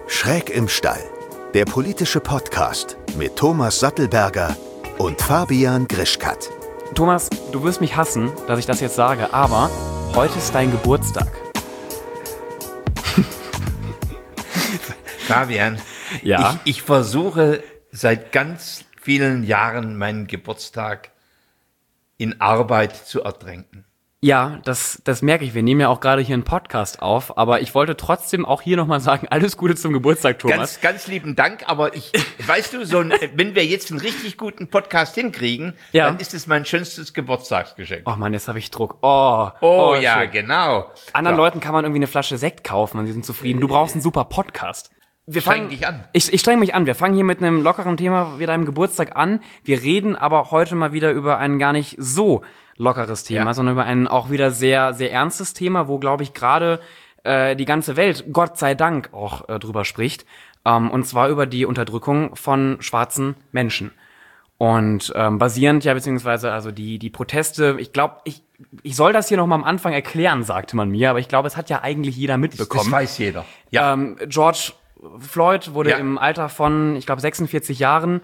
Schräg im Stall, der politische Podcast mit Thomas Sattelberger und Fabian Grischkat. Thomas, du wirst mich hassen, dass ich das jetzt sage, aber heute ist dein Geburtstag. Fabian, ja? ich versuche seit ganz vielen Jahren meinen Geburtstag in Arbeit zu ertränken. Ja, das merke ich. Wir nehmen ja auch gerade hier einen Podcast auf, aber ich wollte trotzdem auch hier nochmal sagen, alles Gute zum Geburtstag, Thomas. Ganz lieben Dank, aber weißt du, wenn wir jetzt einen richtig guten Podcast hinkriegen, Ja. Dann ist es mein schönstes Geburtstagsgeschenk. Oh Mann, jetzt habe ich Druck. Oh ja, schön. genau. Anderen So. Leuten kann man irgendwie eine Flasche Sekt kaufen und sie sind zufrieden. Du brauchst einen super Podcast. Streng dich an. Ich streng mich an. Wir fangen hier mit einem lockeren Thema wie deinem Geburtstag an. Wir reden aber heute mal wieder über ein gar nicht so lockeres Thema, sondern über ein auch wieder sehr, sehr ernstes Thema, wo, glaube ich, gerade die ganze Welt, Gott sei Dank, auch drüber spricht. Und zwar über die Unterdrückung von schwarzen Menschen. Und basierend ja, beziehungsweise also die Proteste, ich glaube, ich soll das hier noch mal am Anfang erklären, sagte man mir, aber ich glaube, es hat ja eigentlich jeder mitbekommen. Das weiß jeder. Ja. George Floyd wurde im Alter von, ich glaube, 46 Jahren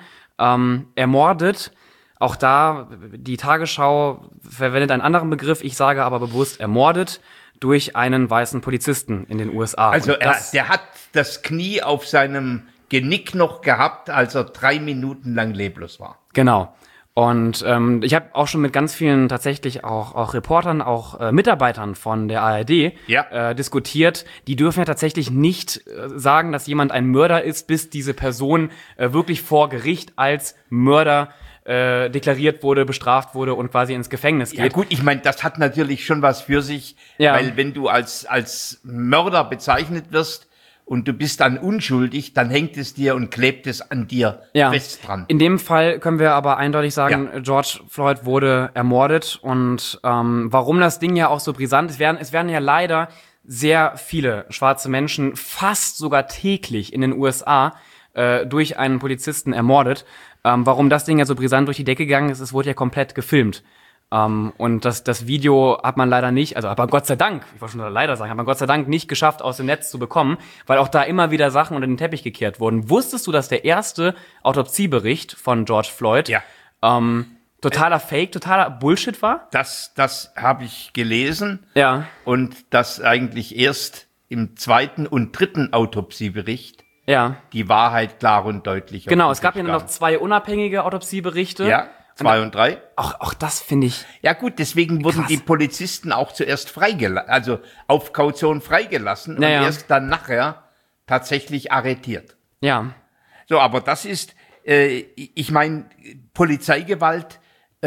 ermordet. Auch da, die Tagesschau verwendet einen anderen Begriff, ich sage aber bewusst ermordet, durch einen weißen Polizisten in den USA. Also Und der hat das Knie auf seinem Genick noch gehabt, als er 3 Minuten lang leblos war. Genau. Und ich habe auch schon mit ganz vielen tatsächlich auch Reportern, auch Mitarbeitern von der ARD diskutiert. Die dürfen ja tatsächlich nicht sagen, dass jemand ein Mörder ist, bis diese Person wirklich vor Gericht als Mörder deklariert wurde, bestraft wurde und quasi ins Gefängnis geht. Ja gut, ich meine, das hat natürlich schon was für sich, weil wenn du als Mörder bezeichnet wirst und du bist dann unschuldig, dann hängt es dir und klebt es an dir fest dran. In dem Fall können wir aber eindeutig sagen, George Floyd wurde ermordet und warum das Ding ja auch so brisant ist, es werden ja leider sehr viele schwarze Menschen fast sogar täglich in den USA durch einen Polizisten ermordet. Warum das Ding ja so brisant durch die Decke gegangen ist, es wurde ja komplett gefilmt. Und das Video hat man leider nicht, also aber Gott sei Dank, ich wollte schon leider sagen, hat man Gott sei Dank nicht geschafft, aus dem Netz zu bekommen, weil auch da immer wieder Sachen unter den Teppich gekehrt wurden. Wusstest du, dass der erste Autopsiebericht von George Floyd totaler Fake, totaler Bullshit war? Das habe ich gelesen. Ja. Und das eigentlich erst im 2. und 3. Autopsiebericht die Wahrheit klar und deutlich. Genau, es gab ja noch 2 unabhängige Autopsieberichte. Ja, 2 und 3. Auch das finde ich. Ja gut, deswegen wurden krass. die Polizisten auch zuerst freigelassen, also auf Kaution freigelassen und erst dann nachher tatsächlich arretiert. Ja. So, aber das ist, ich meine, Polizeigewalt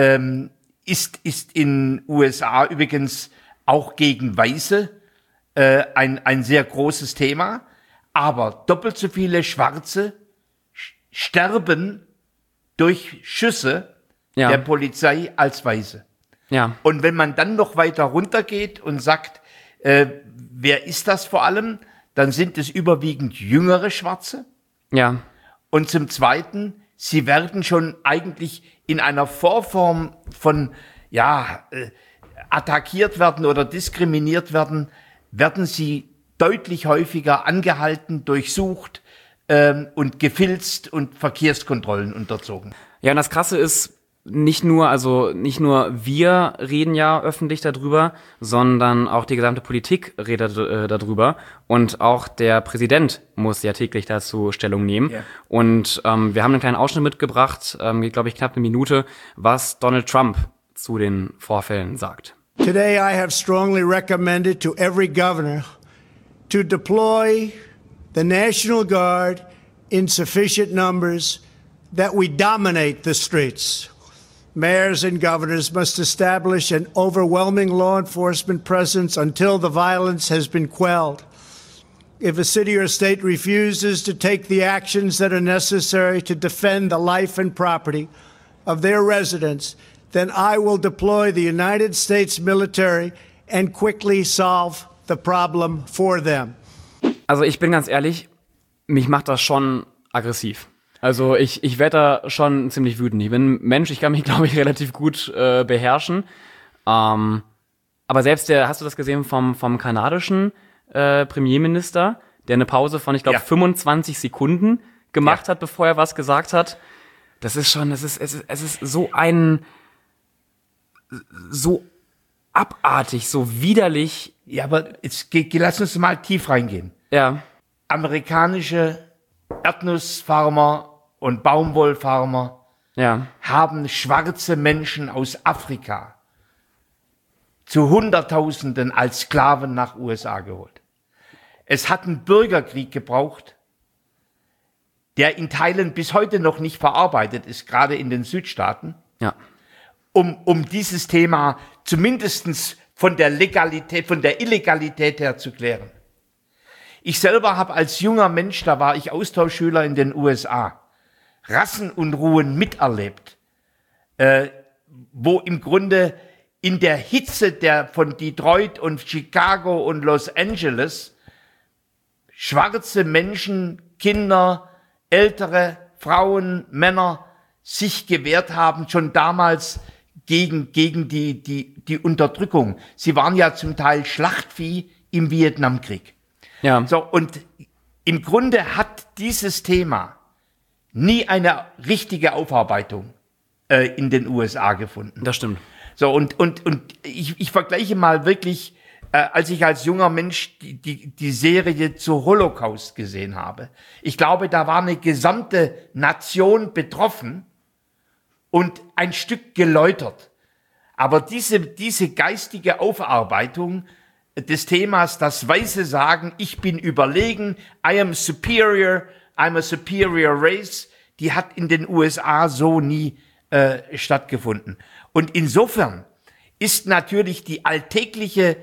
ist in USA übrigens auch gegen Weiße ein sehr großes Thema. Aber doppelt so viele Schwarze sterben durch Schüsse der Polizei als Weiße. Ja. Und wenn man dann noch weiter runtergeht und sagt, wer ist das vor allem, dann sind es überwiegend jüngere Schwarze. Ja. Und zum Zweiten, sie werden schon eigentlich in einer Vorform von, attackiert werden oder diskriminiert werden sie deutlich häufiger angehalten, durchsucht und gefilzt und Verkehrskontrollen unterzogen. Ja, und das Krasse ist, nicht nur wir reden ja öffentlich darüber, sondern auch die gesamte Politik redet darüber und auch der Präsident muss ja täglich dazu Stellung nehmen. Yeah. Und wir haben einen kleinen Ausschnitt mitgebracht, geht glaube ich knapp eine Minute, was Donald Trump zu den Vorfällen sagt. Today I have strongly recommended to every governor to deploy the National Guard in sufficient numbers that we dominate the streets. Mayors and governors must establish an overwhelming law enforcement presence until the violence has been quelled. If a city or state refuses to take the actions that are necessary to defend the life and property of their residents, then I will deploy the United States military and quickly solve the problem for them. Also ich bin ganz ehrlich, mich macht das schon aggressiv. Also ich werde da schon ziemlich wütend. Ich bin ein Mensch, ich kann mich, glaube ich, relativ gut beherrschen. Aber selbst hast du das gesehen vom kanadischen Premierminister, der eine Pause von, ich glaube, 25 Sekunden gemacht hat, bevor er was gesagt hat. Das ist schon, es ist so so abartig, so widerlich. Ja, aber jetzt lass uns mal tief reingehen. Ja. Amerikanische Erdnussfarmer und Baumwollfarmer haben schwarze Menschen aus Afrika zu Hunderttausenden als Sklaven nach USA geholt. Es hat einen Bürgerkrieg gebraucht, der in Teilen bis heute noch nicht verarbeitet ist, gerade in den Südstaaten, um dieses Thema zumindest von der Legalität, von der Illegalität her zu klären. Ich selber habe als junger Mensch, da war ich Austauschschüler in den USA, Rassenunruhen miterlebt, wo im Grunde in der Hitze von Detroit und Chicago und Los Angeles schwarze Menschen, Kinder, ältere Frauen, Männer sich gewehrt haben, schon damals gegen die Unterdrückung. Sie waren ja zum Teil Schlachtvieh im Vietnamkrieg. Ja. So, und im Grunde hat dieses Thema nie eine richtige Aufarbeitung in den USA gefunden. Das stimmt. So, und ich vergleiche mal wirklich, als ich als junger Mensch die Serie zu Holocaust gesehen habe. Ich glaube, da war eine gesamte Nation betroffen und ein Stück geläutert. Aber diese geistige Aufarbeitung des Themas, das Weiße sagen, ich bin überlegen, I am superior, I'm a superior race, die hat in den USA so nie stattgefunden. Und insofern ist natürlich die alltägliche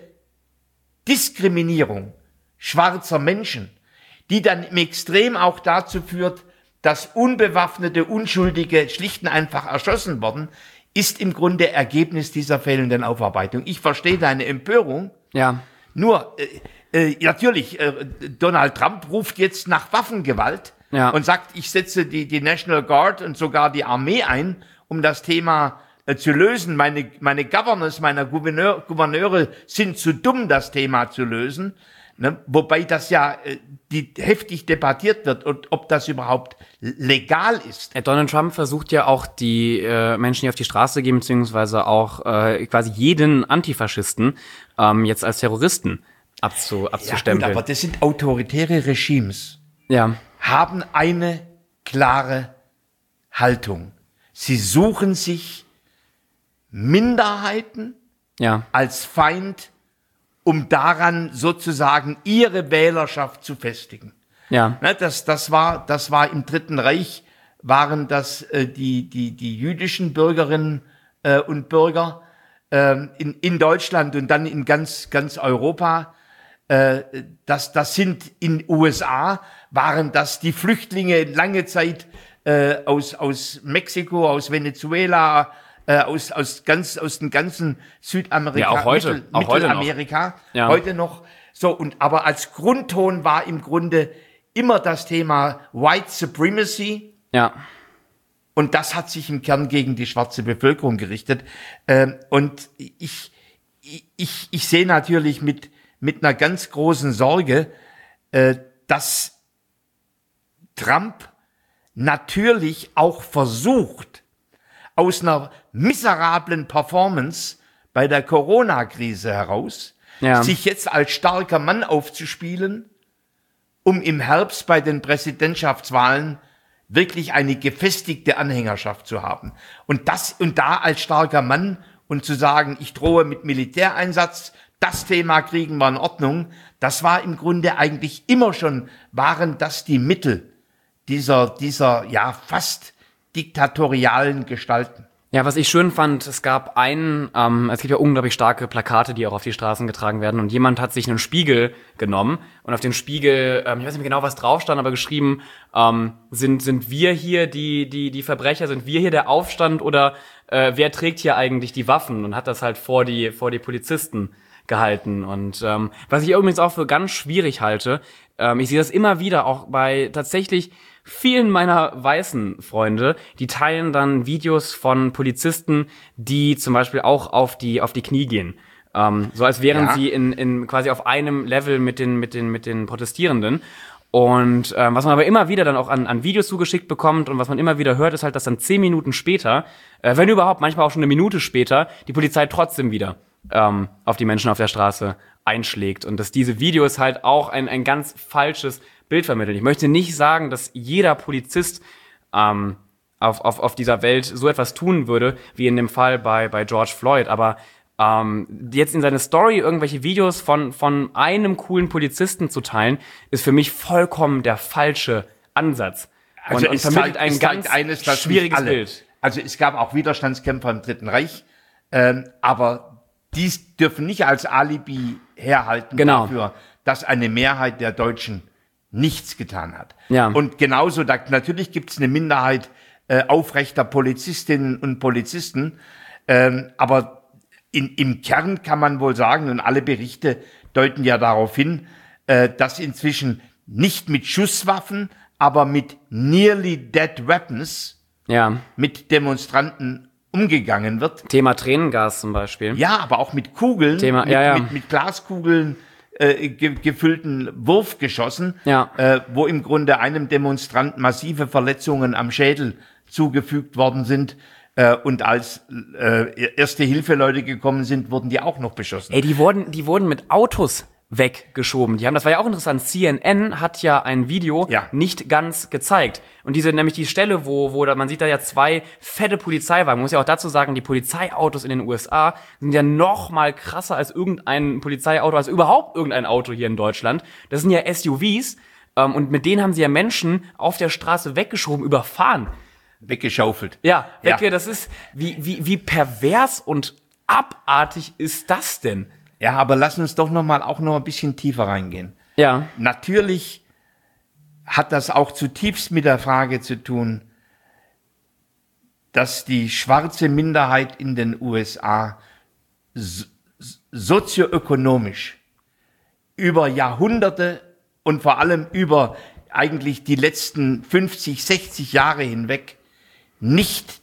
Diskriminierung schwarzer Menschen, die dann im Extrem auch dazu führt, dass unbewaffnete Unschuldige schlicht und einfach erschossen worden, ist im Grunde Ergebnis dieser fehlenden Aufarbeitung. Ich verstehe deine Empörung. Ja. Nur, natürlich, Donald Trump ruft jetzt nach Waffengewalt und sagt, ich setze die National Guard und sogar die Armee ein, um das Thema zu lösen. Meine Governors, meine Gouverneure sind zu dumm, das Thema zu lösen. Ne? Wobei das ja heftig debattiert wird und ob das überhaupt legal ist. Donald Trump versucht ja auch die Menschen, die auf die Straße gehen, beziehungsweise auch quasi jeden Antifaschisten jetzt als Terroristen abzustempeln. Ja, gut, aber das sind autoritäre Regimes. Ja. Haben eine klare Haltung. Sie suchen sich Minderheiten als Feind, um daran sozusagen ihre Wählerschaft zu festigen. Ja. Ne, das war im Dritten Reich, waren das die jüdischen Bürgerinnen und Bürger in Deutschland und dann in ganz Europa. Das sind in USA, waren das die Flüchtlinge lange Zeit aus Mexiko, aus Venezuela, aus dem ganzen Südamerika, ja, auch heute, Mittelamerika, heute noch. So, aber als Grundton war im Grunde immer das Thema White Supremacy. Ja. Und das hat sich im Kern gegen die schwarze Bevölkerung gerichtet. Und ich sehe natürlich mit einer ganz großen Sorge, dass Trump natürlich auch versucht, aus einer miserablen Performance bei der Corona-Krise heraus, sich jetzt als starker Mann aufzuspielen, um im Herbst bei den Präsidentschaftswahlen wirklich eine gefestigte Anhängerschaft zu haben. Und da als starker Mann und zu sagen, ich drohe mit Militäreinsatz, das Thema kriegen wir in Ordnung, das war im Grunde eigentlich immer schon, waren das die Mittel dieser fast diktatorialen Gestalten. Ja, was ich schön fand, es gibt ja unglaublich starke Plakate, die auch auf die Straßen getragen werden, und jemand hat sich einen Spiegel genommen und auf den Spiegel, ich weiß nicht mehr genau, was drauf stand, aber geschrieben, sind wir hier die Verbrecher, sind wir hier der Aufstand, oder wer trägt hier eigentlich die Waffen, und hat das halt vor die Polizisten gehalten. Und was ich übrigens auch für ganz schwierig halte, ich sehe das immer wieder auch bei tatsächlich vielen meiner weißen Freunde, die teilen dann Videos von Polizisten, die zum Beispiel auch auf die Knie gehen So als wären sie in quasi auf einem Level mit den Protestierenden. Und was man aber immer wieder dann auch an Videos zugeschickt bekommt und was man immer wieder hört, ist halt, dass dann 10 Minuten später, wenn überhaupt, manchmal auch schon eine Minute später, die Polizei trotzdem wieder auf die Menschen auf der Straße einschlägt. Und dass diese Videos halt auch ein ganz falsches Bild vermitteln. Ich möchte nicht sagen, dass jeder Polizist auf dieser Welt so etwas tun würde, wie in dem Fall bei George Floyd, aber jetzt in seine Story irgendwelche Videos von einem coolen Polizisten zu teilen, ist für mich vollkommen der falsche Ansatz. Also und vermittelt ein ganz schwieriges Bild. Also es gab auch Widerstandskämpfer im Dritten Reich, aber dies dürfen nicht als Alibi herhalten dafür, dass eine Mehrheit der Deutschen nichts getan hat. Ja. Und genauso, natürlich gibt es eine Minderheit aufrechter Polizistinnen und Polizisten, aber im Kern kann man wohl sagen, und alle Berichte deuten ja darauf hin, dass inzwischen nicht mit Schusswaffen, aber mit nearly dead weapons mit Demonstranten umgegangen wird. Thema Tränengas zum Beispiel. Ja, aber auch mit Kugeln, mit Glaskugeln gefüllten Wurfgeschossen, wo im Grunde einem Demonstrant massive Verletzungen am Schädel zugefügt worden sind. Und als Erste-Hilfe-Leute gekommen sind, wurden die auch noch beschossen. Ey, die wurden mit Autos weggeschoben. Das war ja auch interessant. CNN hat ja ein Video nicht ganz gezeigt. Und nämlich die Stelle, wo man sieht da ja 2 fette Polizeiwagen. Man muss ja auch dazu sagen, die Polizeiautos in den USA sind ja noch mal krasser als irgendein Polizeiauto, als überhaupt irgendein Auto hier in Deutschland. Das sind ja SUVs. Und mit denen haben sie ja Menschen auf der Straße weggeschoben, überfahren. Weggeschaufelt. Ja, das ist, wie pervers und abartig ist das denn? Ja, aber lass uns doch noch ein bisschen tiefer reingehen. Ja. Natürlich hat das auch zutiefst mit der Frage zu tun, dass die schwarze Minderheit in den USA sozioökonomisch über Jahrhunderte und vor allem über eigentlich die letzten 50, 60 Jahre hinweg nicht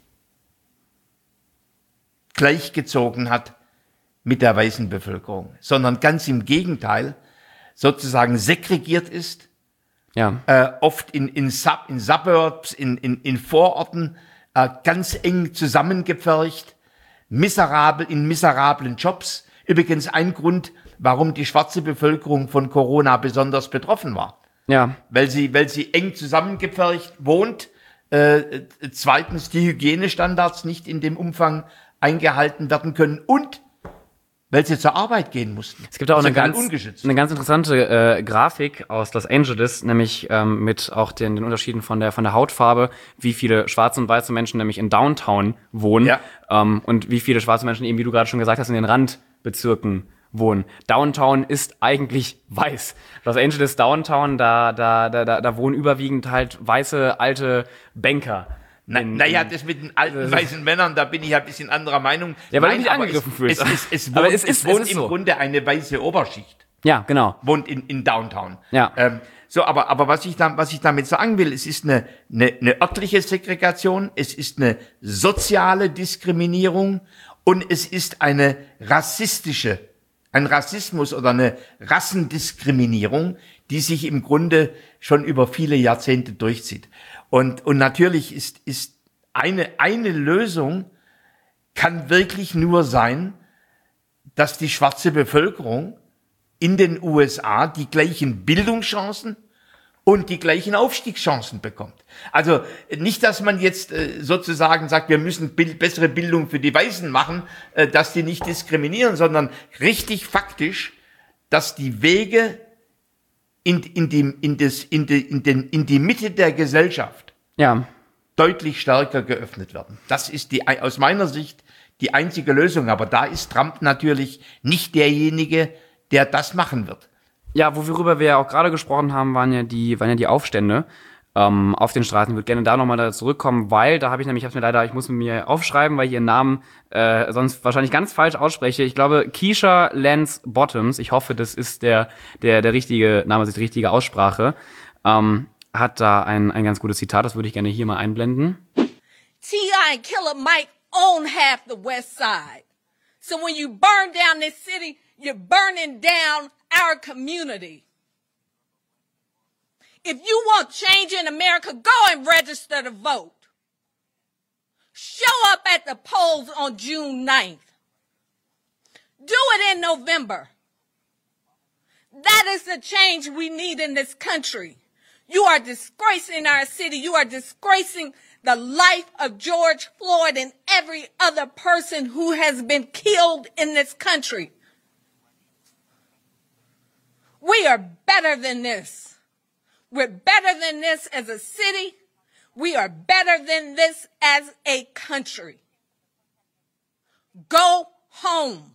gleichgezogen hat mit der weißen Bevölkerung, sondern ganz im Gegenteil sozusagen segregiert ist, oft in Suburbs, in Vororten, ganz eng zusammengepfercht, in miserablen Jobs. Übrigens ein Grund, warum die schwarze Bevölkerung von Corona besonders betroffen war. Ja. Weil sie eng zusammengepfercht wohnt, zweitens die Hygienestandards nicht in dem Umfang eingehalten werden können und weil sie zur Arbeit gehen mussten. Es gibt auch eine ganz interessante Grafik aus Los Angeles, nämlich mit auch den Unterschieden von der Hautfarbe, wie viele schwarze und weiße Menschen nämlich in Downtown wohnen und wie viele schwarze Menschen eben, wie du gerade schon gesagt hast, in den Randbezirken wohnen. Downtown ist eigentlich weiß. Los Angeles Downtown, da wohnen überwiegend halt weiße alte Banker. Das mit den alten weißen Männern, da bin ich ein bisschen anderer Meinung. Ja, weil du dich angegriffen fühlst. Es wohnt im Grunde eine weiße Oberschicht. Ja, genau. Wohnt in Downtown. Ja. Aber was ich damit sagen will, es ist eine örtliche Segregation, es ist eine soziale Diskriminierung und es ist ein Rassismus oder eine Rassendiskriminierung, die sich im Grunde schon über viele Jahrzehnte durchzieht. Und natürlich ist eine Lösung kann wirklich nur sein, dass die schwarze Bevölkerung in den USA die gleichen Bildungschancen und die gleichen Aufstiegschancen bekommt. Also nicht, dass man jetzt sozusagen sagt, wir müssen bessere Bildung für die Weißen machen, dass die nicht diskriminieren, sondern richtig faktisch, dass die Wege in die Mitte der Gesellschaft deutlich stärker geöffnet werden. Das ist aus meiner Sicht die einzige Lösung. Aber da ist Trump natürlich nicht derjenige, der das machen wird. Ja, worüber wir ja auch gerade gesprochen haben, waren ja die Aufstände auf den Straßen. Ich würde gerne da nochmal da zurückkommen, weil da ich muss mir aufschreiben, weil ich ihren Namen sonst wahrscheinlich ganz falsch ausspreche. Ich glaube, Keisha Lance Bottoms, ich hoffe, das ist der richtige Name, das ist die richtige Aussprache, hat da ein ganz gutes Zitat, das würde ich gerne hier mal einblenden. T.I. and Killer Mike own half the West Side. So when you burn down this city, you're burning down our community. If you want change in America, go and register to vote. Show up at the polls on June 9th. Do it in November. That is the change we need in this country. You are disgracing our city. You are disgracing the life of George Floyd and every other person who has been killed in this country. We are better than this. We're better than this as a city. We are better than this as a country. Go home.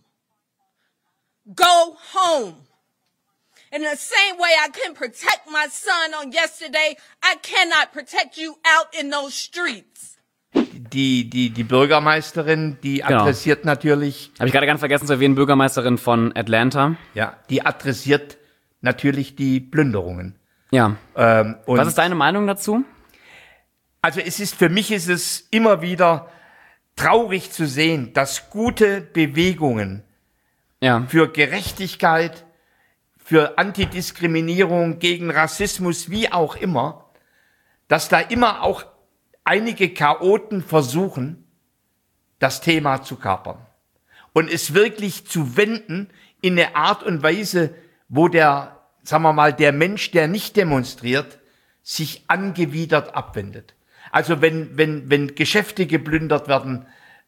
Go home. In the same way I couldn't protect my son on yesterday, I cannot protect you out in those streets. Die Bürgermeisterin, die adressiert natürlich... Habe ich gerade ganz vergessen zu erwähnen, Bürgermeisterin von Atlanta. Ja, die adressiert natürlich die Plünderungen. Ja. Und was ist deine Meinung dazu? Also für mich ist es immer wieder traurig zu sehen, dass gute Bewegungen für Gerechtigkeit, für Antidiskriminierung, gegen Rassismus, wie auch immer, dass da immer auch einige Chaoten versuchen, das Thema zu kapern und es wirklich zu wenden in eine Art und Weise, wo der Mensch, der nicht demonstriert, sich angewidert abwendet. Also wenn Geschäfte geplündert werden,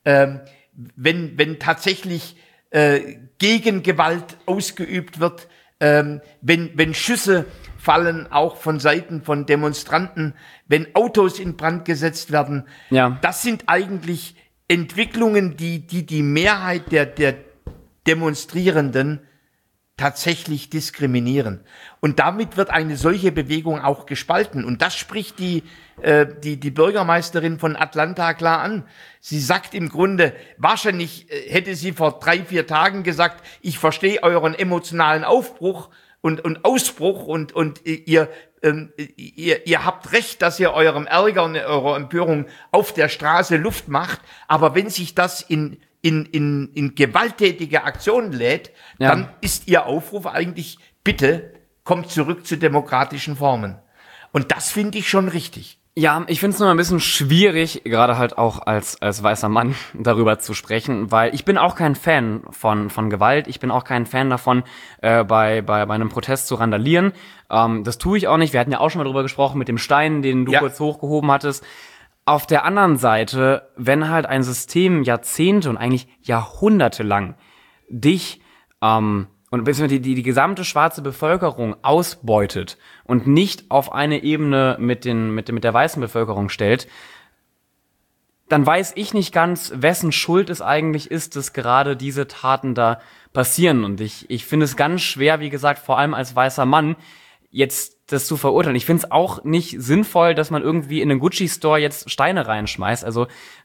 wenn tatsächlich Gegengewalt ausgeübt wird, wenn Schüsse fallen, auch von Seiten von Demonstranten, wenn Autos in Brand gesetzt werden, das sind eigentlich Entwicklungen, die Mehrheit der Demonstrierenden tatsächlich diskriminieren. Und damit wird eine solche Bewegung auch gespalten. Und das spricht die Bürgermeisterin von Atlanta klar an. Sie sagt im Grunde, wahrscheinlich hätte sie vor 3-4 Tagen gesagt, ich verstehe euren emotionalen Aufbruch und Ausbruch und ihr habt recht, dass ihr eurem Ärger und eurer Empörung auf der Straße Luft macht. Aber wenn sich das in gewalttätige Aktionen lädt, dann ist ihr Aufruf eigentlich, bitte kommt zurück zu demokratischen Formen. Und das finde ich schon richtig. Ja, ich finde es nur ein bisschen schwierig, gerade halt auch als weißer Mann darüber zu sprechen, weil ich bin auch kein Fan von Gewalt. Ich bin auch kein Fan davon, bei einem Protest zu randalieren. Das tue ich auch nicht. Wir hatten ja auch schon mal drüber gesprochen mit dem Stein, den du kurz hochgehoben hattest. Auf der anderen Seite, wenn halt ein System Jahrzehnte und eigentlich Jahrhunderte lang dich und die gesamte schwarze Bevölkerung ausbeutet und nicht auf eine Ebene mit der weißen Bevölkerung stellt, dann weiß ich nicht ganz, wessen Schuld es eigentlich ist, dass gerade diese Taten da passieren. Und ich finde es ganz schwer, wie gesagt, vor allem als weißer Mann, jetzt das zu verurteilen. Ich finde es auch nicht sinnvoll, dass man irgendwie in den Gucci-Store jetzt Steine reinschmeißt. Also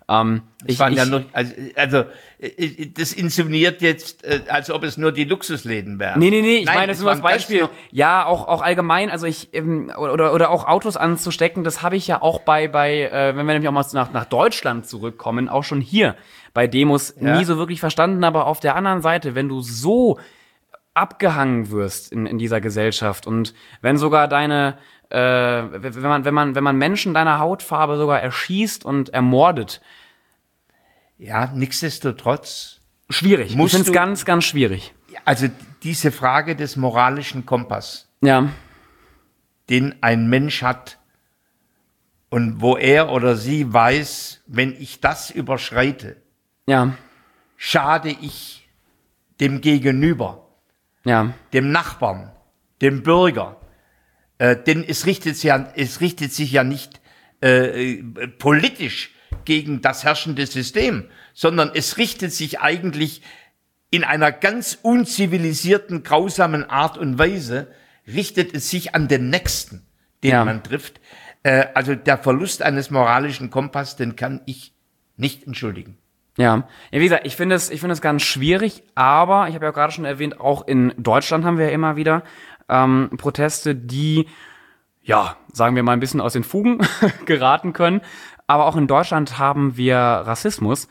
das inszeniert jetzt, als ob es nur die Luxusläden wären. Nee, ich meine, das ist nur als Beispiel. Ja, auch allgemein, also oder auch Autos anzustecken, das habe ich ja auch wenn wir nämlich auch mal nach Deutschland zurückkommen, auch schon hier bei Demos nie so wirklich verstanden. Aber auf der anderen Seite, wenn du so abgehangen wirst in dieser Gesellschaft und wenn sogar wenn man Menschen deiner Hautfarbe sogar erschießt und ermordet. Ja, nichtsdestotrotz. Schwierig. Ich finde es ganz, ganz schwierig. Also diese Frage des moralischen Kompass, den ein Mensch hat und wo er oder sie weiß, wenn ich das überschreite, schade ich dem Gegenüber. Dem Nachbarn, dem Bürger, denn es richtet sich ja nicht politisch gegen das herrschende System, sondern es richtet sich eigentlich in einer ganz unzivilisierten, grausamen Art und Weise, richtet es sich an den Nächsten, den man trifft. Also der Verlust eines moralischen Kompasses, den kann ich nicht entschuldigen. Ja, wie gesagt, ich finde es ganz schwierig, aber ich habe ja gerade schon erwähnt, auch in Deutschland haben wir ja immer wieder Proteste, die, sagen wir mal, ein bisschen aus den Fugen geraten können. Aber auch in Deutschland haben wir Rassismus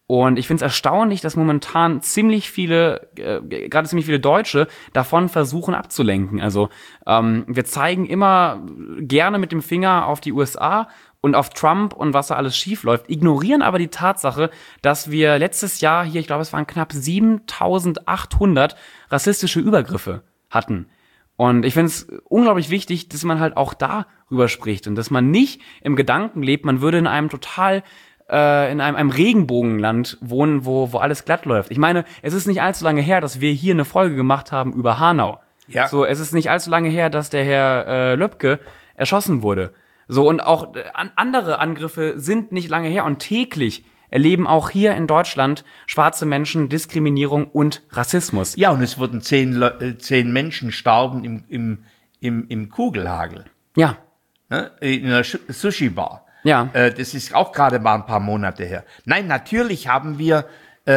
Und ich finde es erstaunlich, dass momentan gerade ziemlich viele Deutsche davon versuchen abzulenken. Also wir zeigen immer gerne mit dem Finger auf die USA und auf Trump und was da alles schief läuft, ignorieren aber die Tatsache, dass wir letztes Jahr hier, ich glaube, es waren knapp 7.800 rassistische Übergriffe hatten. Und ich finde es unglaublich wichtig, dass man halt auch darüber spricht und dass man nicht im Gedanken lebt, man würde in einem in einem Regenbogenland wohnen, wo alles glatt läuft. Ich meine, es ist nicht allzu lange her, dass wir hier eine Folge gemacht haben über Hanau. Ja. So, es ist nicht allzu lange her, dass der Herr Löbke erschossen wurde. So, und auch andere Angriffe sind nicht lange her und täglich erleben auch hier in Deutschland schwarze Menschen Diskriminierung und Rassismus. Ja, und es wurden 10 Menschen starben im Kugelhagel, Ja, ne? In einer Sushi-Bar. ja, Das ist auch gerade mal ein paar Monate her. Nein, natürlich haben wir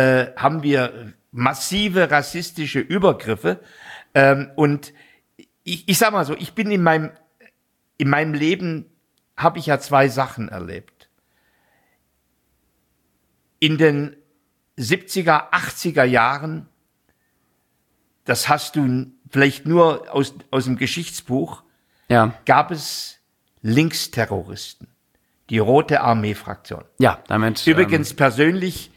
massive rassistische Übergriffe. Und ich sag mal so, ich bin in meinem Leben habe ich ja 2 Sachen erlebt. In den 70er, 80er Jahren, das hast du vielleicht nur aus dem Geschichtsbuch, ja, gab es Linksterroristen, die Rote Armee-Fraktion. ja, damit. Übrigens persönlich,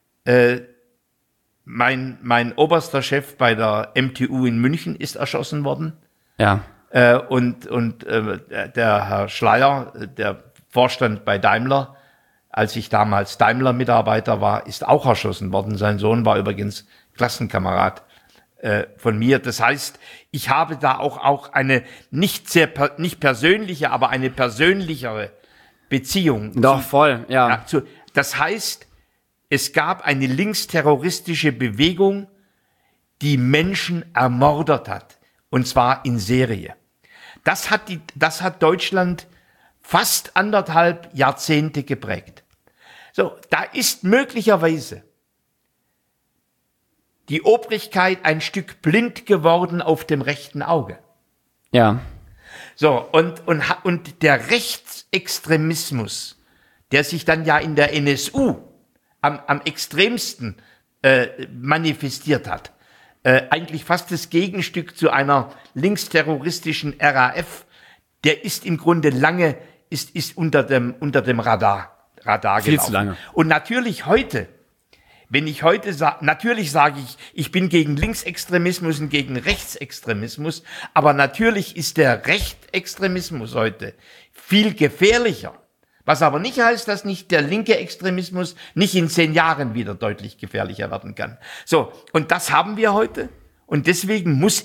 mein oberster Chef bei der MTU in München ist erschossen worden. Ja, Und der Herr Schleier, der Vorstand bei Daimler, als ich damals Daimler-Mitarbeiter war, ist auch erschossen worden. Sein Sohn war übrigens Klassenkamerad von mir. Das heißt, ich habe da auch eine nicht persönliche, aber eine persönlichere Beziehung. doch, voll, ja. Das heißt, es gab eine linksterroristische Bewegung, die Menschen ermordet hat. Und zwar in Serie. Das hat Deutschland fast 1,5 Jahrzehnte geprägt. So, da ist möglicherweise die Obrigkeit ein Stück blind geworden auf dem rechten Auge. Ja, So, und der Rechtsextremismus, der sich dann ja in der NSU am extremsten manifestiert hat, eigentlich fast das Gegenstück zu einer linksterroristischen RAF, der ist im Grunde lange, ist unter dem Radar gelaufen. Viel zu lange. Und natürlich heute, wenn ich heute sage, natürlich sage ich bin gegen Linksextremismus und gegen Rechtsextremismus, aber natürlich ist der Rechtsextremismus heute viel gefährlicher. Was aber nicht heißt, dass nicht der linke Extremismus nicht in 10 Jahren wieder deutlich gefährlicher werden kann. So, und das haben wir heute. Und deswegen muss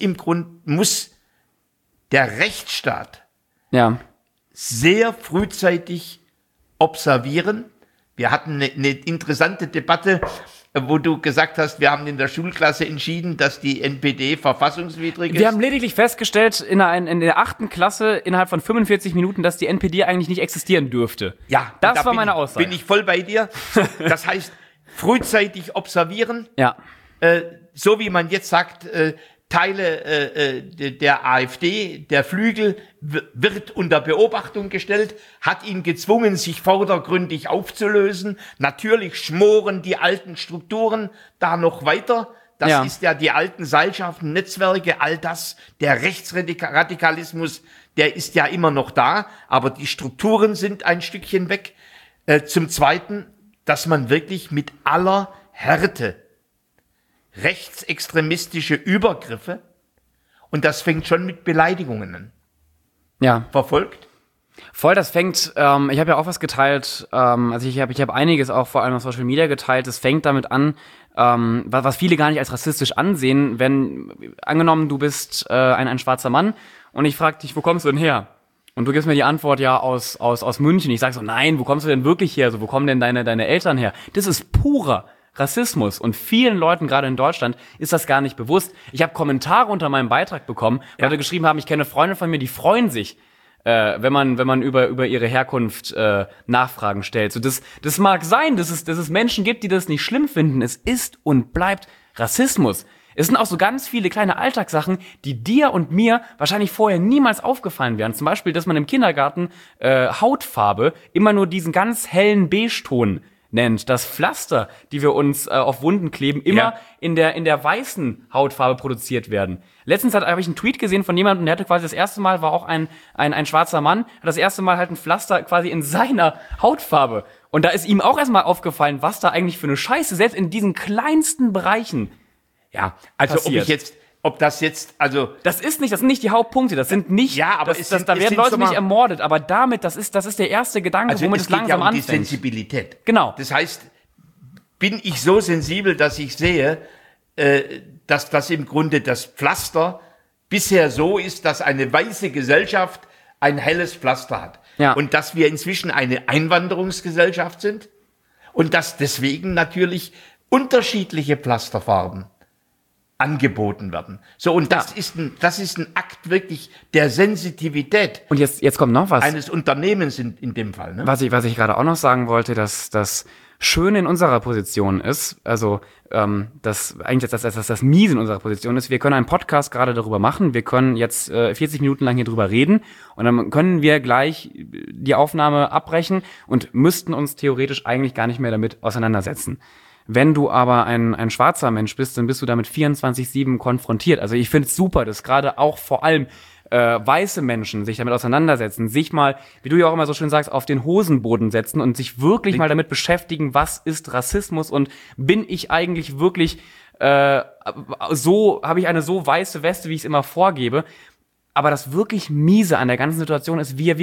der Rechtsstaat ja, sehr frühzeitig observieren. Wir hatten eine interessante Debatte, wo du gesagt hast, wir haben in der Schulklasse entschieden, dass die NPD verfassungswidrig ist. wir haben lediglich festgestellt in der 8. Klasse innerhalb von 45 Minuten, dass die NPD eigentlich nicht existieren dürfte. Ja, das da war meine Aussage. Bin ich voll bei dir. Das heißt, frühzeitig observieren, Ja, so wie man jetzt sagt, Teile der AfD, der Flügel, wird unter Beobachtung gestellt, hat ihn gezwungen, sich vordergründig aufzulösen. Natürlich schmoren die alten Strukturen da noch weiter. Das ist ja die alten Seilschaften, Netzwerke, all das. Der Rechtsradikalismus, der ist ja immer noch da, aber die Strukturen sind ein Stückchen weg. Zum Zweiten, dass man wirklich mit aller Härte rechtsextremistische Übergriffe, und das fängt schon mit Beleidigungen an, ja. verfolgt. Voll, das fängt, ich habe ja auch was geteilt, also ich habe einiges auch vor allem auf Social Media geteilt, es fängt damit an, was viele gar nicht als rassistisch ansehen, wenn, angenommen, du bist ein schwarzer Mann und ich frage dich, wo kommst du denn her? Und du gibst mir die Antwort, ja, aus München. Ich sage so, nein, wo kommst du denn wirklich her? Also, wo kommen denn deine Eltern her? Das ist purer Rassismus. Und vielen Leuten, gerade in Deutschland, ist das gar nicht bewusst. Ich habe Kommentare unter meinem Beitrag bekommen, Leute geschrieben haben, ich kenne Freunde von mir, die freuen sich, wenn man über ihre Herkunft Nachfragen stellt. So, das mag sein, dass es Menschen gibt, die das nicht schlimm finden. Es ist und bleibt Rassismus. Es sind auch so ganz viele kleine Alltagssachen, die dir und mir wahrscheinlich vorher niemals aufgefallen wären. Zum Beispiel, dass man im Kindergarten Hautfarbe immer nur diesen ganz hellen Beige-Ton nennt, dass Pflaster, die wir uns auf Wunden kleben, immer in der weißen Hautfarbe produziert werden. Letztens habe ich einen Tweet gesehen von jemandem, der hatte quasi das erste Mal, war auch ein schwarzer Mann, hat das erste Mal halt ein Pflaster quasi in seiner Hautfarbe. Und da ist ihm auch erstmal aufgefallen, was da eigentlich für eine Scheiße, selbst in diesen kleinsten Bereichen passiert. Das sind nicht die Hauptpunkte, das sind nicht, da werden Leute nicht ermordet, aber das ist der erste Gedanke, womit es langsam anfängt. Es geht ja um die Sensibilität. Genau. Das heißt, bin ich so sensibel, dass ich sehe, dass das im Grunde das Pflaster bisher so ist, dass eine weiße Gesellschaft ein helles Pflaster hat. Ja. Und dass wir inzwischen eine Einwanderungsgesellschaft sind und dass deswegen natürlich unterschiedliche Pflasterfarben angeboten werden. So, und das ist ein Akt wirklich der Sensitivität. Und jetzt kommt noch was. Eines Unternehmens in dem Fall. Ne? Was ich gerade auch noch sagen wollte, dass das Schöne in unserer Position ist, also das Miese in unserer Position ist, wir können einen Podcast gerade darüber machen, wir können jetzt 40 Minuten lang hier drüber reden und dann können wir gleich die Aufnahme abbrechen und müssten uns theoretisch eigentlich gar nicht mehr damit auseinandersetzen. Wenn du aber ein schwarzer Mensch bist, dann bist du damit 24/7 konfrontiert. Also ich finde es super, dass gerade auch vor allem weiße Menschen sich damit auseinandersetzen, sich mal, wie du ja auch immer so schön sagst, auf den Hosenboden setzen und sich wirklich mal damit beschäftigen, was ist Rassismus und bin ich eigentlich wirklich habe ich eine so weiße Weste, wie ich es immer vorgebe. Aber das wirklich Miese an der ganzen Situation ist, wir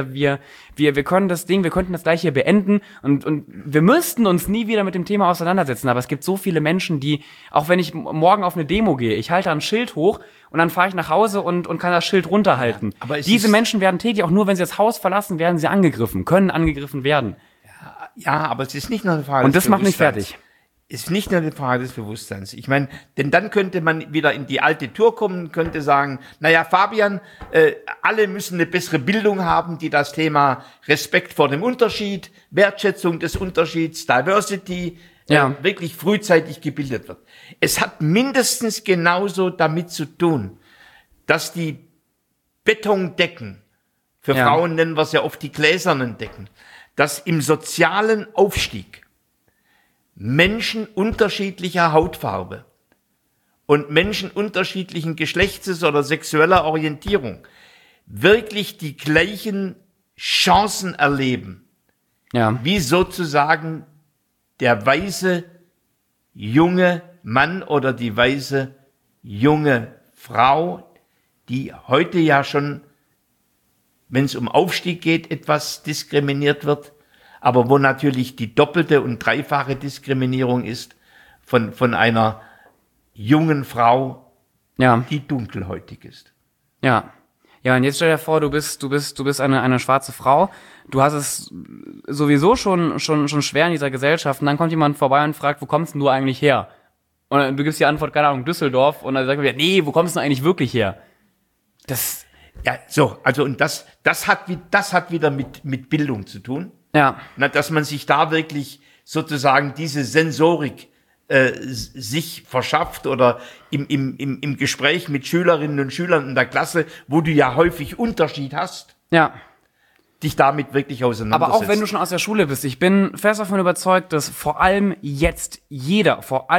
könnten das gleich hier beenden und wir müssten uns nie wieder mit dem Thema auseinandersetzen. Aber es gibt so viele Menschen, die, auch wenn ich morgen auf eine Demo gehe, ich halte ein Schild hoch und dann fahre ich nach Hause und kann das Schild runterhalten. Ja, aber diese Menschen werden täglich, auch nur wenn sie das Haus verlassen, werden sie können angegriffen werden. Ja, aber es ist nicht nur eine Frage. Und das macht mich fertig. Ist nicht nur eine Frage des Bewusstseins. Ich meine, denn dann könnte man wieder in die alte Tour kommen, könnte sagen, naja, Fabian, alle müssen eine bessere Bildung haben, die das Thema Respekt vor dem Unterschied, Wertschätzung des Unterschieds, Diversity, wirklich frühzeitig gebildet wird. Es hat mindestens genauso damit zu tun, dass die Betondecken, für Frauen nennen wir es ja oft die gläsernen Decken, dass im sozialen Aufstieg Menschen unterschiedlicher Hautfarbe und Menschen unterschiedlichen Geschlechtes oder sexueller Orientierung wirklich die gleichen Chancen erleben, wie sozusagen der weiße junge Mann oder die weiße junge Frau, die heute ja schon, wenn es um Aufstieg geht, etwas diskriminiert wird, aber wo natürlich die doppelte und dreifache Diskriminierung ist von einer jungen Frau, die dunkelhäutig ist. Ja. Ja, und jetzt stell dir vor, du bist eine schwarze Frau. Du hast es sowieso schon schwer in dieser Gesellschaft. Und dann kommt jemand vorbei und fragt, wo kommst denn du eigentlich her? Und du gibst die Antwort, keine Ahnung, Düsseldorf. Und dann sagt man, nee, wo kommst du denn eigentlich wirklich her? Das hat wieder mit Bildung zu tun. Ja. Dass man sich da wirklich sozusagen diese Sensorik sich verschafft oder im Gespräch mit Schülerinnen und Schülern in der Klasse, wo du ja häufig Unterschied hast. Ja. Dich damit wirklich auseinandersetzt. Aber auch wenn du schon aus der Schule bist, ich bin fest davon überzeugt, dass vor allem jetzt jeder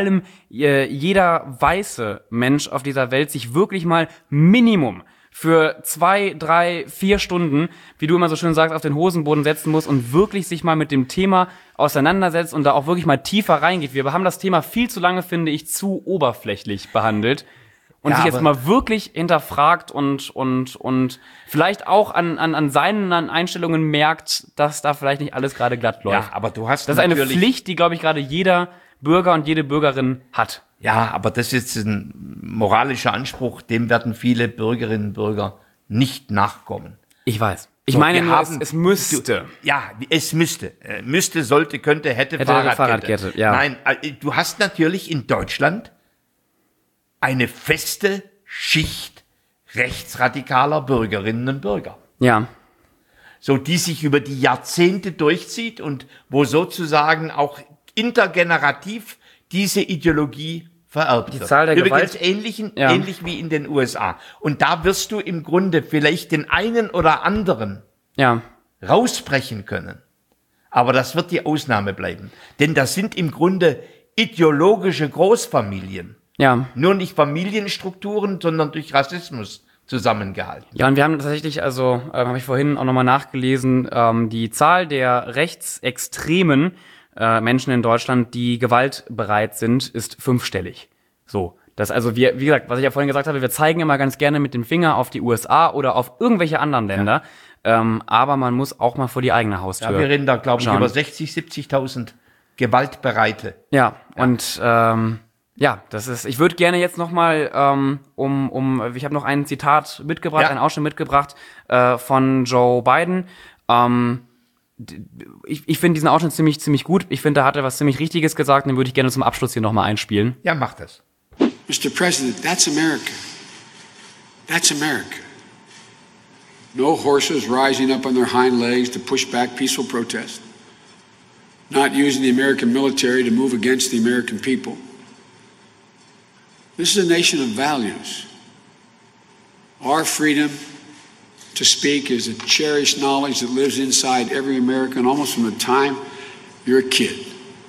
weiße Mensch auf dieser Welt sich wirklich mal Minimum für 2, 3, 4 Stunden, wie du immer so schön sagst, auf den Hosenboden setzen muss und wirklich sich mal mit dem Thema auseinandersetzt und da auch wirklich mal tiefer reingeht. Wir haben das Thema viel zu lange, finde ich, zu oberflächlich behandelt und sich jetzt mal wirklich hinterfragt und vielleicht auch an seinen Einstellungen merkt, dass da vielleicht nicht alles gerade glatt läuft. Ja, aber du hast das ist eine Pflicht, die, glaube ich, gerade jeder Bürger und jede Bürgerin hat. Ja, aber das ist ein moralischer Anspruch, dem werden viele Bürgerinnen und Bürger nicht nachkommen. Ich weiß. Ich meine nur, es müsste. Es müsste. Müsste, sollte, könnte, hätte Fahrradkette. Ja. Nein, du hast natürlich in Deutschland eine feste Schicht rechtsradikaler Bürgerinnen und Bürger. Ja. So, die sich über die Jahrzehnte durchzieht und wo sozusagen auch intergenerativ diese Ideologie vererbt wird. Die Zahl der Übrigens ähnlich wie in den USA. Und da wirst du im Grunde vielleicht den einen oder anderen rausbrechen können. Aber das wird die Ausnahme bleiben. Denn das sind im Grunde ideologische Großfamilien. Ja. Nur nicht Familienstrukturen, sondern durch Rassismus zusammengehalten. Ja, und wir haben tatsächlich, also habe ich vorhin auch nochmal nachgelesen, die Zahl der rechtsextremen Menschen in Deutschland, die gewaltbereit sind, ist 5-stellig. So. Das also wie gesagt, was ich ja vorhin gesagt habe, wir zeigen immer ganz gerne mit dem Finger auf die USA oder auf irgendwelche anderen Länder, aber man muss auch mal vor die eigene Haustür. Ja, wir reden da, glaube ich, schauen. über 60.000, 70.000 Gewaltbereite. Ja, und ja, das ist. Ich würde gerne jetzt noch mal ich habe noch ein Zitat mitgebracht, einen Ausschnitt mitgebracht von Joe Biden. Ich finde diesen Ausschnitt ziemlich gut. Ich finde, da hat er was ziemlich Richtiges gesagt. Den würde ich gerne zum Abschluss hier noch mal einspielen. Ja, mach das. Mr. President, that's America. That's America. No horses rising up on their hind legs to push back peaceful protest. Not using the American military to move against the American people. This is a nation of values. Our freedom to speak is a cherished knowledge that lives inside every American almost from the time you're a kid.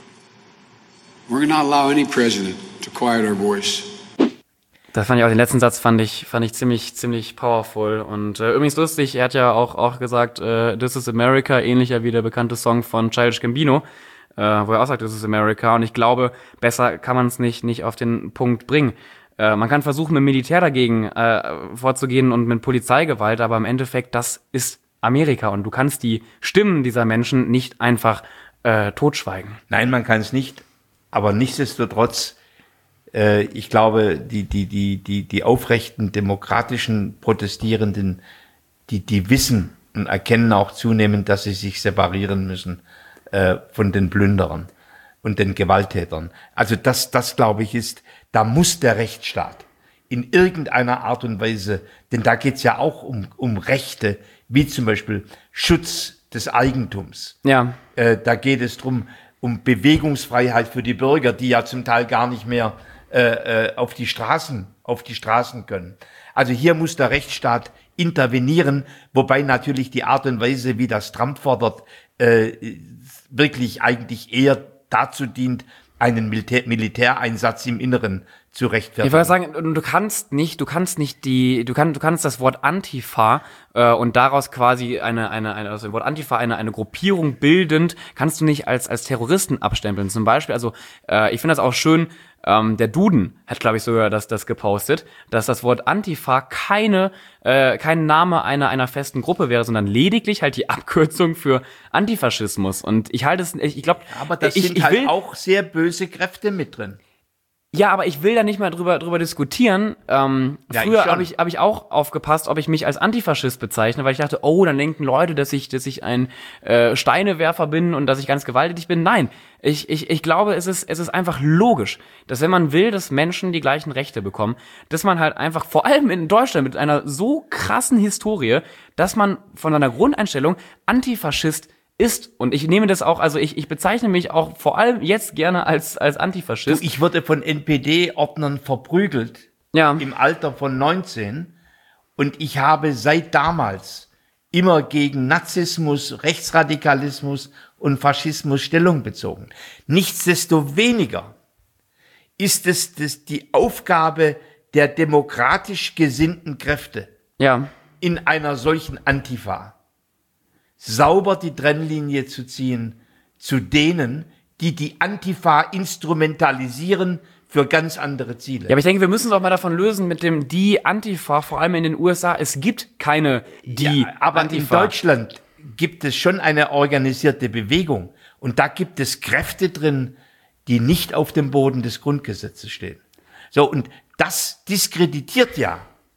We're going to not allow any president to quiet our voice. Das fand ich auch, den letzten Satz fand ich ziemlich powerful. Und übrigens lustig, er hat ja auch gesagt, This is America, ähnlicher wie der bekannte Song von Childish Gambino, wo er auch sagt, This is America. Und ich glaube, besser kann man es nicht auf den Punkt bringen. Man kann versuchen, mit Militär dagegen vorzugehen und mit Polizeigewalt, aber im Endeffekt, das ist Amerika. Und du kannst die Stimmen dieser Menschen nicht einfach totschweigen. Nein, man kann es nicht. Aber nichtsdestotrotz, ich glaube, die aufrechten, demokratischen Protestierenden, die wissen und erkennen auch zunehmend, dass sie sich separieren müssen von den Plünderern und den Gewalttätern. Also das glaube ich da muss der Rechtsstaat in irgendeiner Art und Weise, denn da geht's ja auch um Rechte, wie zum Beispiel Schutz des Eigentums. Ja. Da geht es um Bewegungsfreiheit für die Bürger, die ja zum Teil gar nicht mehr auf die Straßen können. Also hier muss der Rechtsstaat intervenieren, wobei natürlich die Art und Weise, wie das Trump fordert, wirklich eigentlich eher dazu dient, einen Militäreinsatz im Inneren zu rechtfertigen. Ich wollte sagen, du kannst das Wort Antifa und daraus quasi also das Wort Antifa eine Gruppierung bildend, kannst du nicht als Terroristen abstempeln. Zum Beispiel, also ich finde das auch schön, der Duden hat, glaube ich, sogar das gepostet, dass das Wort Antifa kein Name einer festen Gruppe wäre, sondern lediglich halt die Abkürzung für Antifaschismus. Und ich halte es, ich glaube, aber da sind auch sehr böse Kräfte mit drin. Ja, aber ich will da nicht mal drüber diskutieren. Früher habe ich auch aufgepasst, ob ich mich als Antifaschist bezeichne, weil ich dachte, oh, dann denken Leute, dass ich ein Steinewerfer bin und dass ich ganz gewalttätig bin. Nein, ich glaube, es ist einfach logisch, dass wenn man will, dass Menschen die gleichen Rechte bekommen, dass man halt einfach, vor allem in Deutschland mit einer so krassen Historie, dass man von einer Grundeinstellung Antifaschist ist. Und ich nehme das auch, also ich bezeichne mich auch vor allem jetzt gerne als Antifaschist. Ich wurde von NPD-Ordnern verprügelt, im Alter von 19. Und ich habe seit damals immer gegen Nazismus, Rechtsradikalismus und Faschismus Stellung bezogen. Nichtsdestoweniger ist es die Aufgabe der demokratisch gesinnten Kräfte in einer solchen Antifa, sauber die Trennlinie zu ziehen zu denen, die Antifa instrumentalisieren für ganz andere Ziele. Ja, aber ich denke, wir müssen uns auch mal davon lösen mit dem die Antifa, vor allem in den USA. Es gibt keine aber Antifa. In Deutschland gibt es schon eine organisierte Bewegung. Und da gibt es Kräfte drin, die nicht auf dem Boden des Grundgesetzes stehen. So, und das diskreditiert ja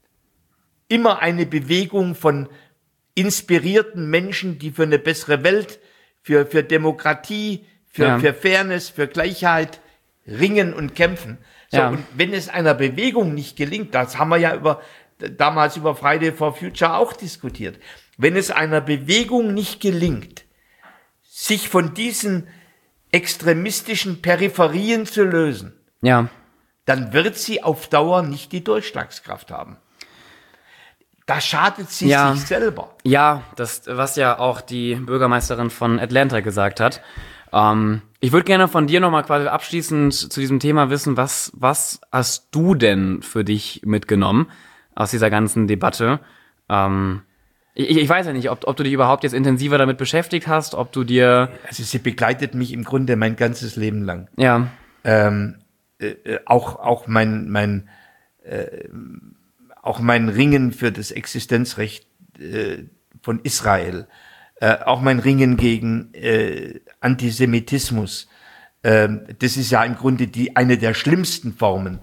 immer eine Bewegung von inspirierten Menschen, die für eine bessere Welt, für Demokratie, für Fairness, für Gleichheit ringen und kämpfen. So, und wenn es einer Bewegung nicht gelingt, das haben wir ja damals über Friday for Future auch diskutiert, wenn es einer Bewegung nicht gelingt, sich von diesen extremistischen Peripherien zu lösen, dann wird sie auf Dauer nicht die Durchschlagskraft haben. da schadet sie sich selber. Ja, das, was ja auch die Bürgermeisterin von Atlanta gesagt hat. Ich würde gerne von dir nochmal quasi abschließend zu diesem Thema wissen, was hast du denn für dich mitgenommen aus dieser ganzen Debatte? Ich weiß ja nicht, ob du dich überhaupt jetzt intensiver damit beschäftigt hast, ob du dir... Also sie begleitet mich im Grunde mein ganzes Leben lang. Ja. Auch mein Ringen für das Existenzrecht von Israel, auch mein Ringen gegen Antisemitismus. Das ist ja im Grunde eine der schlimmsten Formen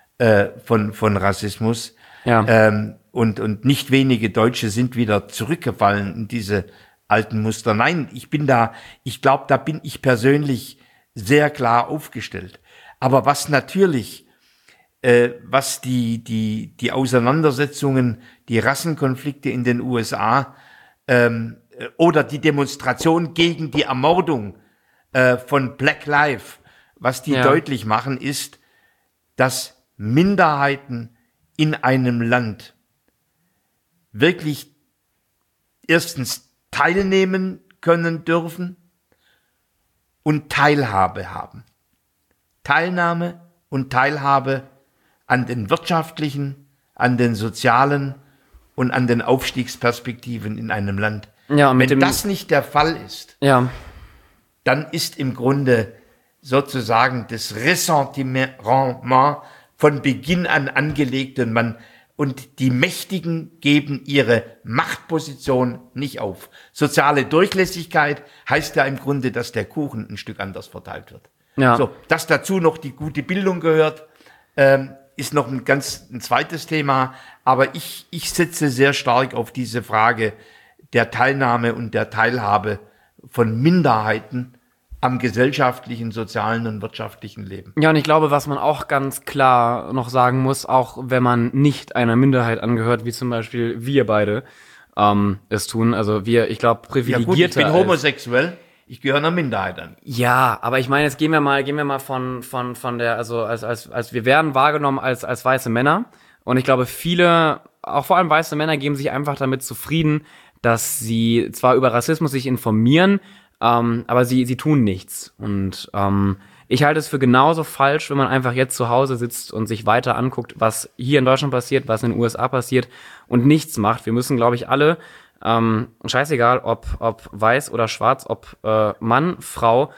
von Rassismus. Ja. Und nicht wenige Deutsche sind wieder zurückgefallen in diese alten Muster. Nein, ich glaube, da bin ich persönlich sehr klar aufgestellt. Aber was natürlich, was die Auseinandersetzungen, die Rassenkonflikte in den USA oder die Demonstration gegen die Ermordung von Black Lives, was die deutlich machen, ist, dass Minderheiten in einem Land wirklich erstens teilnehmen können dürfen und Teilhabe haben. Teilnahme und Teilhabe an den wirtschaftlichen, an den sozialen und an den Aufstiegsperspektiven in einem Land. Ja, und wenn das nicht der Fall ist, dann ist im Grunde sozusagen das Ressentiment von Beginn an angelegt und die Mächtigen geben ihre Machtposition nicht auf. Soziale Durchlässigkeit heißt ja im Grunde, dass der Kuchen ein Stück anders verteilt wird. Ja. So, dass dazu noch die gute Bildung gehört, ist noch ein zweites Thema. Aber ich setze sehr stark auf diese Frage der Teilnahme und der Teilhabe von Minderheiten am gesellschaftlichen, sozialen und wirtschaftlichen Leben. Ja, und ich glaube, was man auch ganz klar noch sagen muss, auch wenn man nicht einer Minderheit angehört, wie zum Beispiel wir beide es tun, also ich glaube, privilegierte. Ja gut, ich bin homosexuell, ich gehöre einer Minderheit an. Ja, aber ich meine, jetzt gehen wir mal von der, also als wir werden wahrgenommen als weiße Männer, und ich glaube, viele, auch vor allem weiße Männer, geben sich einfach damit zufrieden, dass sie zwar über Rassismus sich informieren, aber sie tun nichts. Und ich halte es für genauso falsch, wenn man einfach jetzt zu Hause sitzt und sich weiter anguckt, was hier in Deutschland passiert, was in den USA passiert und nichts macht. Wir müssen, glaube ich, alle, scheißegal, ob weiß oder schwarz, ob Mann, Frau,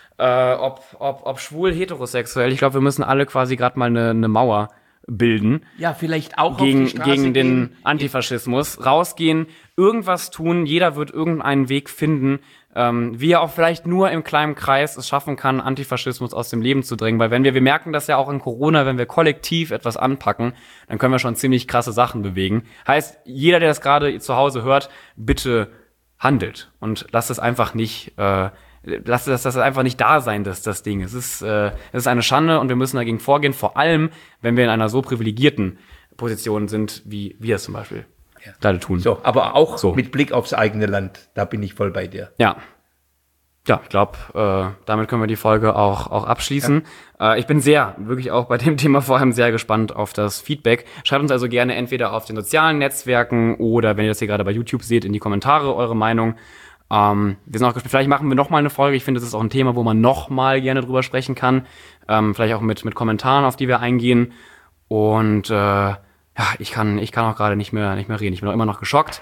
ob schwul, heterosexuell, ich glaube, wir müssen alle quasi gerade mal eine Mauer bilden. Ja, vielleicht auch gegen den Antifaschismus. Rausgehen, irgendwas tun, jeder wird irgendeinen Weg finden, wie er auch vielleicht nur im kleinen Kreis es schaffen kann, Antifaschismus aus dem Leben zu drängen. Weil wir merken das ja auch in Corona, wenn wir kollektiv etwas anpacken, dann können wir schon ziemlich krasse Sachen bewegen. Heißt, jeder, der das gerade zu Hause hört, bitte handelt und lasst es einfach nicht, lasst das einfach nicht da sein, das Ding. Es ist eine Schande und wir müssen dagegen vorgehen, vor allem, wenn wir in einer so privilegierten Position sind, wie wir es zum Beispiel gerade tun. So, aber auch mit Blick aufs eigene Land, da bin ich voll bei dir. Ja. Ja, ich glaube, damit können wir die Folge auch abschließen. Ja. Ich bin wirklich auch bei dem Thema vor allem sehr gespannt auf das Feedback. Schreibt uns also gerne entweder auf den sozialen Netzwerken oder, wenn ihr das hier gerade bei YouTube seht, in die Kommentare eure Meinung. Wir sind auch gespannt, vielleicht machen wir nochmal eine Folge. Ich finde, das ist auch ein Thema, wo man nochmal gerne drüber sprechen kann. Vielleicht auch mit Kommentaren, auf die wir eingehen. Und ich kann auch gerade nicht mehr reden. Ich bin auch immer noch geschockt.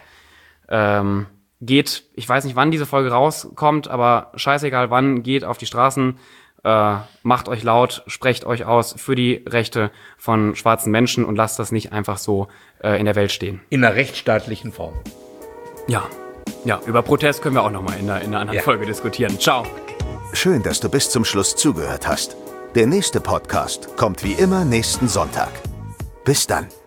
Ich weiß nicht, wann diese Folge rauskommt, aber scheißegal wann, geht auf die Straßen, macht euch laut, sprecht euch aus für die Rechte von schwarzen Menschen und lasst das nicht einfach so in der Welt stehen. In einer rechtsstaatlichen Form. Ja, über Protest können wir auch nochmal in einer anderen Folge diskutieren. Ciao. Schön, dass du bis zum Schluss zugehört hast. Der nächste Podcast kommt wie immer nächsten Sonntag. Bis dann.